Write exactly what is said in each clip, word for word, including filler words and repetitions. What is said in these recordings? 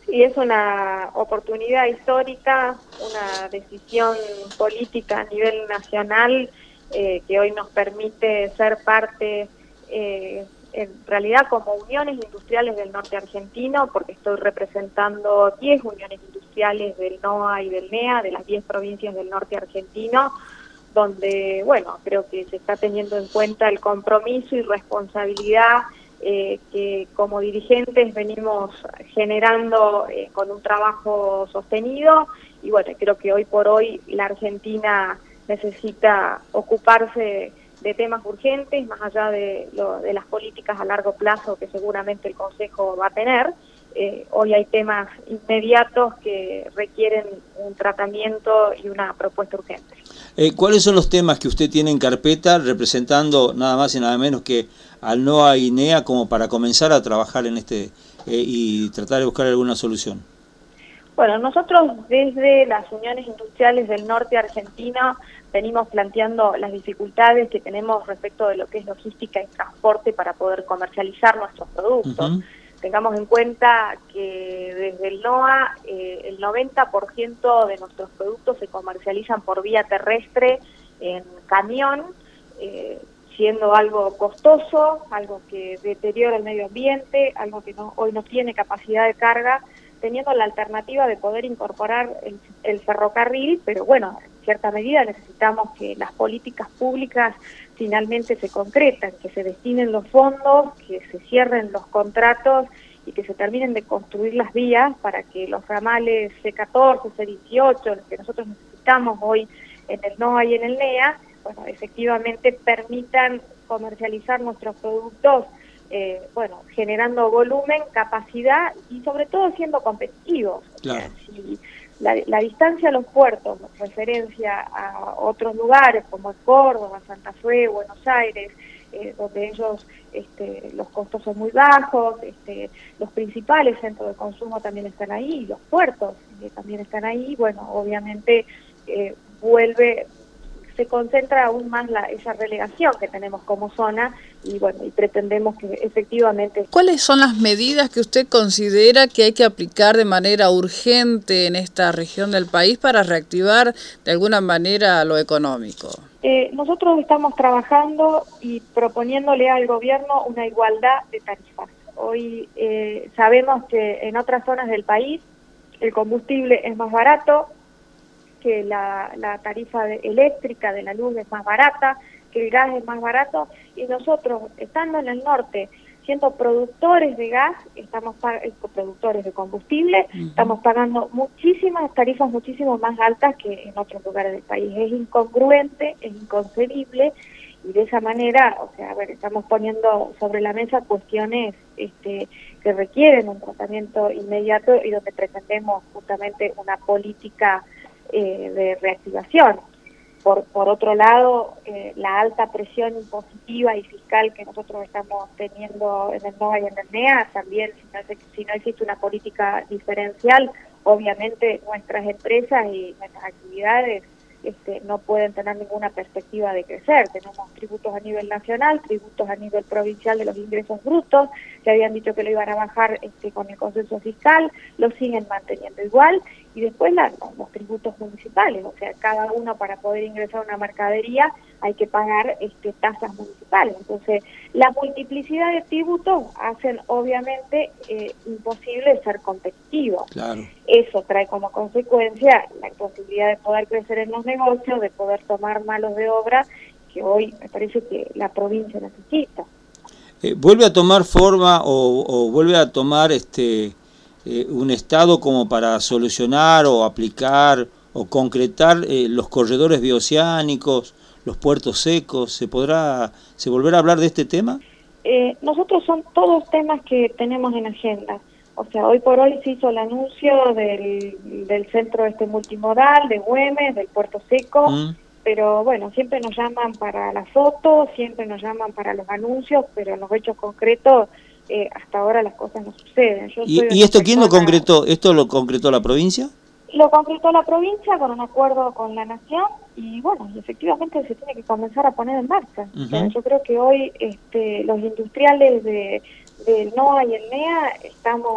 Y es una oportunidad histórica, una decisión política a nivel nacional eh, que hoy nos permite ser parte, eh, en realidad como uniones industriales del norte argentino, porque estoy representando diez uniones industriales del NOA y del NEA, de las diez provincias del norte argentino, donde, bueno, creo que se está teniendo en cuenta el compromiso y responsabilidad Eh, que como dirigentes venimos generando eh, con un trabajo sostenido, y bueno, creo que hoy por hoy la Argentina necesita ocuparse de temas urgentes, más allá de, lo, de las políticas a largo plazo que seguramente el Consejo va a tener. Eh, hoy hay temas inmediatos que requieren un tratamiento y una propuesta urgente. Eh, ¿Cuáles son los temas que usted tiene en carpeta representando nada más y nada menos que al NOA y NEA como para comenzar a trabajar en este eh, y tratar de buscar alguna solución? Bueno, nosotros desde las uniones industriales del norte argentino venimos planteando las dificultades que tenemos respecto de lo que es logística y transporte para poder comercializar nuestros productos. Uh-huh. Tengamos en cuenta que desde el NOA eh, el noventa por ciento de nuestros productos se comercializan por vía terrestre en camión, eh, siendo algo costoso, algo que deteriora el medio ambiente, algo que no, hoy no tiene capacidad de carga, teniendo la alternativa de poder incorporar el, el ferrocarril, pero bueno, en cierta medida necesitamos que las políticas públicas finalmente se concretan, que se destinen los fondos, que se cierren los contratos y que se terminen de construir las vías para que los ramales C catorce, C dieciocho, los que nosotros necesitamos hoy en el NOA y en el NEA, bueno, efectivamente permitan comercializar nuestros productos, eh, bueno, generando volumen, capacidad y sobre todo siendo competitivos. Claro. O sea, si la, la distancia a los puertos, referencia a otros lugares como Córdoba, Santa Fe, Buenos Aires, eh, donde ellos, este, los costos son muy bajos, este, los principales centros de consumo también están ahí, los puertos eh, también están ahí, bueno, obviamente eh, vuelve... se concentra aún más la, esa relegación que tenemos como zona y bueno, y pretendemos que efectivamente... ¿Cuáles son las medidas que usted considera que hay que aplicar de manera urgente en esta región del país para reactivar de alguna manera lo económico? Eh, nosotros estamos trabajando y proponiéndole al gobierno una igualdad de tarifas. Hoy eh, sabemos que en otras zonas del país el combustible es más barato, que la, la tarifa de, eléctrica de la luz es más barata, que el gas es más barato, y nosotros, estando en el norte, siendo productores de gas, estamos productores de combustible, uh-huh. estamos pagando muchísimas tarifas, muchísimo más altas que en otros lugares del país. Es incongruente, es inconcebible, y de esa manera, o sea, a ver, estamos poniendo sobre la mesa cuestiones este, que requieren un tratamiento inmediato y donde pretendemos justamente una política Eh, de reactivación. Por, por otro lado, eh, la alta presión impositiva y fiscal que nosotros estamos teniendo en el NOA y en el NEA, también si no, si no existe una política diferencial, obviamente nuestras empresas y nuestras actividades este, no pueden tener ninguna perspectiva de crecer. Tenemos tributos a nivel nacional, tributos a nivel provincial de los ingresos brutos, que habían dicho que lo iban a bajar este, con el consenso fiscal, lo siguen manteniendo igual, y después la, los tributos municipales, o sea, cada uno para poder ingresar una mercadería hay que pagar este, tasas municipales. Entonces, la multiplicidad de tributos hacen obviamente eh, imposible ser competitivos. Claro. Eso trae como consecuencia la imposibilidad de poder crecer en los negocios, de poder tomar manos de obra, que hoy me parece que la provincia necesita. Eh, ¿Vuelve a tomar forma o, o vuelve a tomar este eh, un estado como para solucionar o aplicar o concretar eh, los corredores bioceánicos, los puertos secos? ¿Se podrá, se volverá a hablar de este tema? Eh, nosotros son todos temas que tenemos en agenda. O sea, hoy por hoy se hizo el anuncio del, del centro este multimodal, de Güemes, del puerto seco, mm. pero bueno, siempre nos llaman para las fotos, siempre nos llaman para los anuncios, pero en los hechos concretos eh, hasta ahora las cosas no suceden. Yo ¿Y, ¿y esto quién lo concretó? ¿Esto lo concretó la provincia? Lo concretó la provincia con un acuerdo con la nación y bueno, y efectivamente se tiene que comenzar a poner en marcha. Uh-huh. O sea, yo creo que hoy este, los industriales de, del NOA y el NEA estamos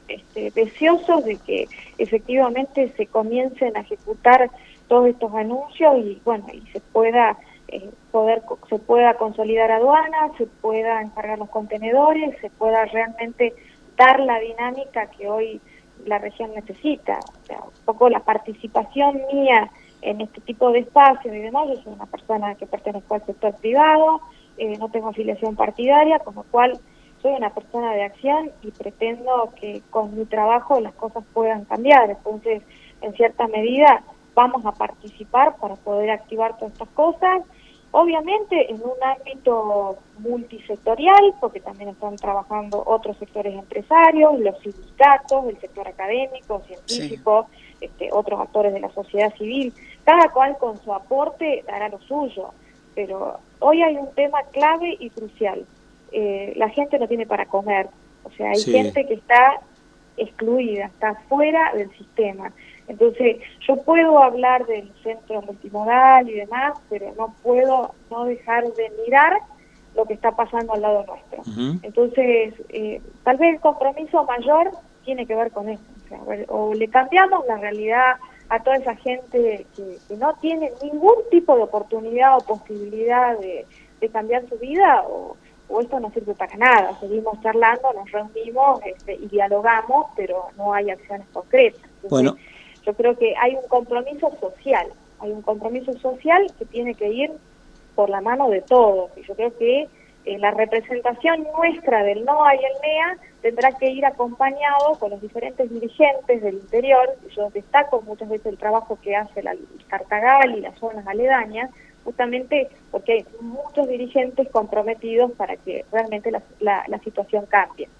este, deseosos de que efectivamente se comiencen a ejecutar todos estos anuncios y bueno, y se pueda eh, poder se pueda consolidar aduanas, se pueda encargar los contenedores, se pueda realmente dar la dinámica que hoy la región necesita. O sea, un poco la participación mía en este tipo de espacios y demás. Yo soy una persona que pertenezco al sector privado, eh, no tengo afiliación partidaria, con lo cual soy una persona de acción y pretendo que con mi trabajo las cosas puedan cambiar. Entonces, en cierta medida, vamos a participar para poder activar todas estas cosas. Obviamente en un ámbito multisectorial, porque también están trabajando otros sectores empresarios, los sindicatos, el sector académico, científico, sí. este, otros actores de la sociedad civil, cada cual con su aporte dará lo suyo, pero hoy hay un tema clave y crucial. Eh, la gente no tiene para comer, o sea, hay sí. gente que está excluida, está fuera del sistema. Entonces, yo puedo hablar del centro multimodal y demás, pero no puedo no dejar de mirar lo que está pasando al lado nuestro. Uh-huh. Entonces, eh, tal vez el compromiso mayor tiene que ver con eso. O sea, o le cambiamos la realidad a toda esa gente que, que no tiene ningún tipo de oportunidad o posibilidad de, de cambiar su vida, o, o esto no sirve para nada. Seguimos charlando, nos reunimos este, y dialogamos, pero no hay acciones concretas. Entonces, bueno. Yo creo que hay un compromiso social, hay un compromiso social que tiene que ir por la mano de todos. Y yo creo que eh, la representación nuestra del N O A y el N E A tendrá que ir acompañado con los diferentes dirigentes del interior. Yo destaco muchas veces el trabajo que hace la Cartagal y las zonas aledañas, justamente porque hay muchos dirigentes comprometidos para que realmente la, la, la situación cambie.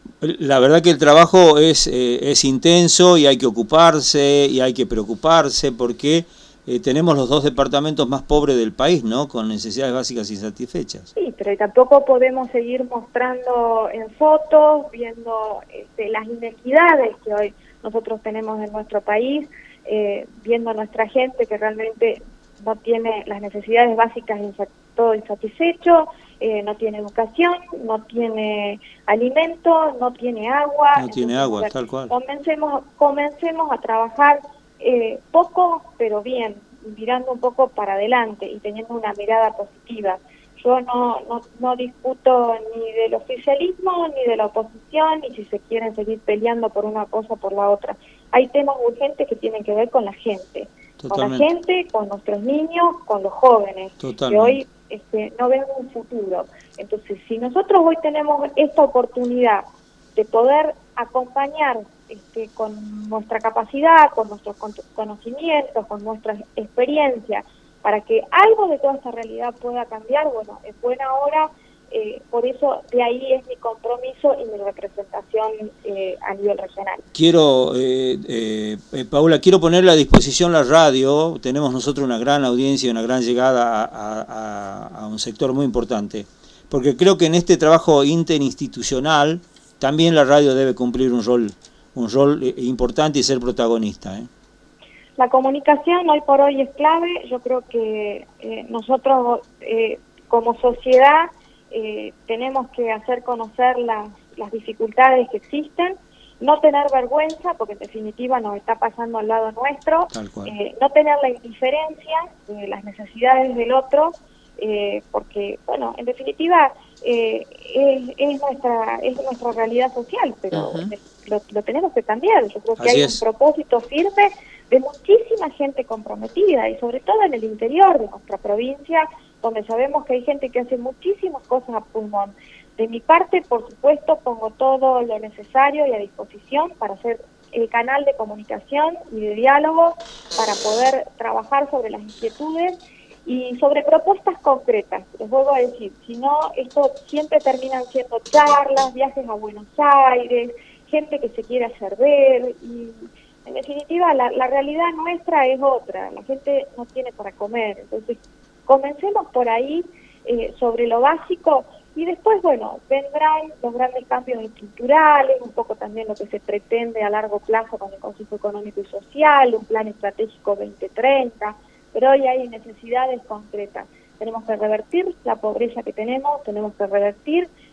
La verdad que el trabajo es, eh, es intenso y hay que ocuparse y hay que preocuparse porque eh, tenemos los dos departamentos más pobres del país, ¿no? Con necesidades básicas insatisfechas. Sí, pero tampoco podemos seguir mostrando en fotos, viendo este, las inequidades que hoy nosotros tenemos en nuestro país, eh, viendo a nuestra gente que realmente no tiene las necesidades básicas insat- todo insatisfecho, eh, no tiene educación, no tiene alimento, no tiene agua. No tiene Entonces, agua, ver, tal cual. Comencemos, comencemos a trabajar eh, poco, pero bien, mirando un poco para adelante y teniendo una mirada positiva. Yo no, no, no discuto ni del oficialismo, ni de la oposición, ni si se quieren seguir peleando por una cosa o por la otra. Hay temas urgentes que tienen que ver con la gente. Totalmente. Con la gente, con nuestros niños, con los jóvenes, Totalmente. que hoy este, no ven un futuro. Entonces, si nosotros hoy tenemos esta oportunidad de poder acompañar este, con nuestra capacidad, con nuestros conocimientos, con nuestra experiencia, para que algo de toda esta realidad pueda cambiar, bueno, es buena hora. Eh, por eso de ahí es mi compromiso y mi representación eh, a nivel regional. Quiero, eh, eh, Paula, quiero ponerle a disposición la radio. Tenemos nosotros una gran audiencia y una gran llegada a, a, a un sector muy importante, porque creo que en este trabajo interinstitucional también la radio debe cumplir un rol, un rol importante y ser protagonista, ¿eh? La comunicación hoy por hoy es clave. Yo creo que eh, nosotros eh, como sociedad Eh, tenemos que hacer conocer las, las dificultades que existen, no tener vergüenza, porque en definitiva nos está pasando al lado nuestro, eh, no tener la indiferencia de las necesidades del otro, eh, porque, bueno, en definitiva eh, es, es nuestra es nuestra realidad social, pero uh-huh. lo, lo tenemos que cambiar. Yo creo que Así hay es. un propósito firme de muchísima gente comprometida, y sobre todo en el interior de nuestra provincia, donde sabemos que hay gente que hace muchísimas cosas a pulmón. De mi parte, por supuesto, pongo todo lo necesario y a disposición para ser el canal de comunicación y de diálogo, para poder trabajar sobre las inquietudes y sobre propuestas concretas. Les vuelvo a decir, si no, esto siempre terminan siendo charlas, viajes a Buenos Aires, gente que se quiere hacer ver, y en definitiva la, la realidad nuestra es otra. La gente no tiene para comer. Entonces, comencemos por ahí, eh, sobre lo básico, y después, bueno, vendrán los grandes cambios estructurales, un poco también lo que se pretende a largo plazo con el Consejo Económico y Social, un plan estratégico veinte treinta, pero hoy hay necesidades concretas. Tenemos que revertir la pobreza que tenemos, tenemos que revertir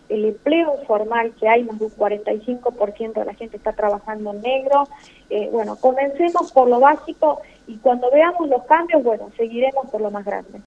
el empleo informal que hay, más de un cuarenta y cinco por ciento de la gente está trabajando en negro. Eh, bueno, comencemos por lo básico y cuando veamos los cambios, bueno, seguiremos por lo más grande.